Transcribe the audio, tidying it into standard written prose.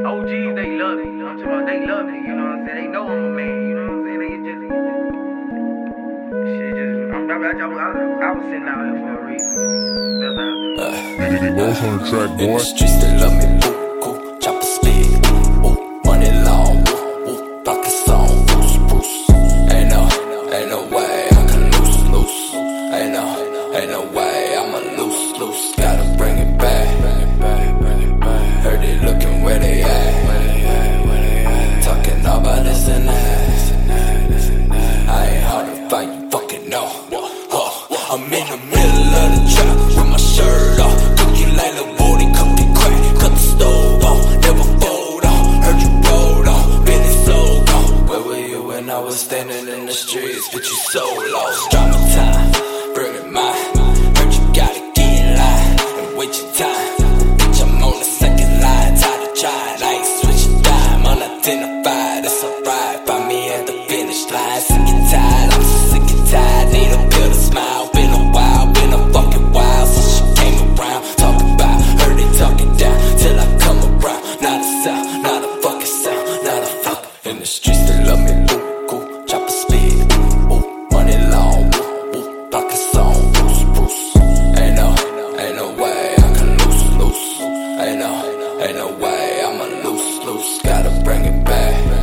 OGs, they love me. I'm talking about they love me, you know what I'm saying? They know I'm a man, you know what I'm saying? They just, shit just, I was sitting out here for a reason. That's how I feel. Los on the track, boy. In the streets, they love me, ooh, chopper speed, ooh, money long, ooh, block a song, Bruce. Ain't no way I can lose. Ain't no way I'ma lose. Gotta bring it back. Heard they looking where they at. Talking all about this and that. I ain't hard to find, you fucking know. I'm in the middle of the trap with my shirt off. Cooking like the booty, cooking crack. Cut the stove on, never fold on. Heard you rolled on, been it so gone. Where were you when I was standing in the streets? Bitch, you so lost. Drama time, bring it mine. Heard you gotta get in line and wait your time. Bitch, I'm on the second line, tired of trying. I ain't switching dime, unidentified. It's alright, find me at the finish line. Sick and tired, I'm so sick and tired. Need a pill to smile. Been a while, been a fucking while since she came around. Talk about, heard they talking down till I come around. Not a sound, not a fucking sound, not a fuck. In the streets they love me, ooh, chopper speed, ooh, money long, ooh, block a song, Bruce. Ain't no way I can lose. Ain't no way I'ma lose. Gotta bring it back.